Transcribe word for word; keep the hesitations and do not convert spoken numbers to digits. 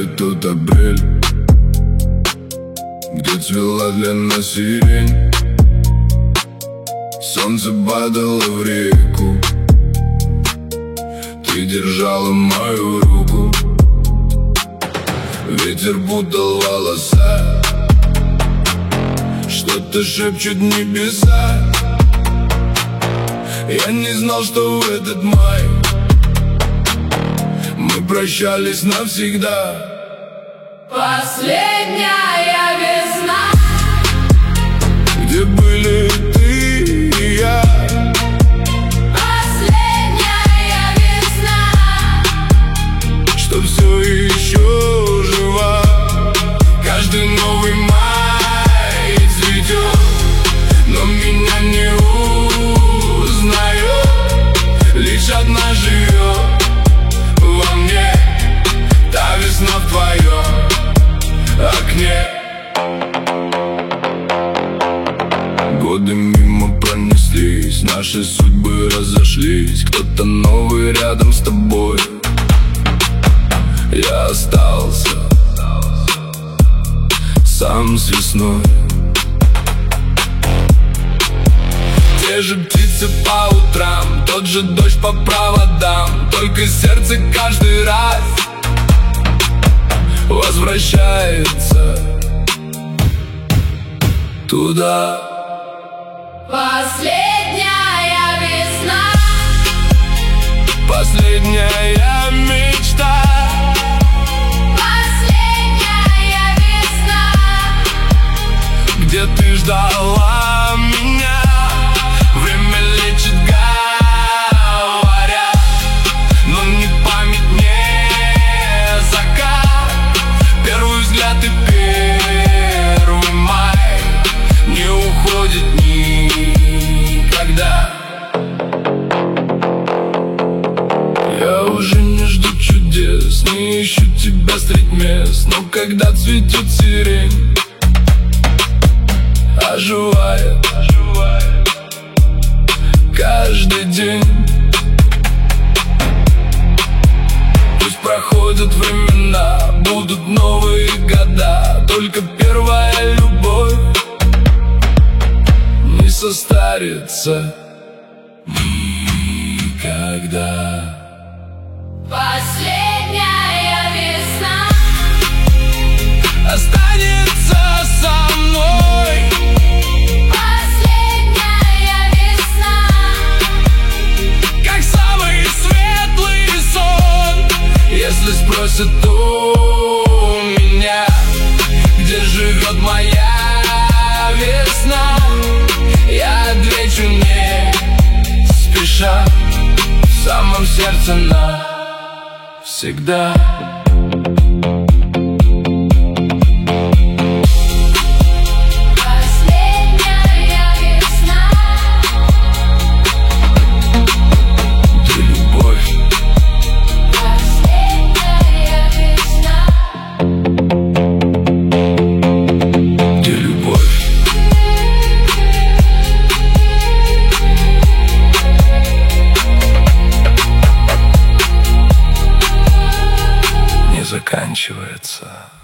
тот апрель, где цвела для нас сирень. Солнце падало в реку, ты держала мою руку. Ветер путал волоса, что-то шепчут небеса. Я не знал, что в этот май мы прощались навсегда. Последняя весна, где были ты и я. последняя весна, Что все еще жива. Каждый новый май цветет, но меня не узнает. Лишь одна живет во мне, та весна в твоем окне. Годы мимо пронеслись, наши судьбы разошлись. Кто-то новый рядом с тобой, я остался сам с весной. Те же птицы по утрам, тот же дождь по проводам. Только сердце каждый раз возвращается туда. последняя весна, Последняя мечта, последняя весна, где ты ждала меня. Время лечит, говорят, но не память, не закат. Первый взгляд и первый май не уходит никогда. Я уже не жду чудес, не ищу тебя средь мест. Но когда цветет сирень, оживает каждый день. Пусть проходят времена, будут новые года, только первая любовь не состарится никогда. последняя весна, Останется со мной. последняя весна, Как самый светлый сон. Если спросят у меня, где живет моя весна, я отвечу не спеша, в самом сердце навсегда. последняя весна, Ты любовь, последняя весна, ты любовь. Не заканчивается.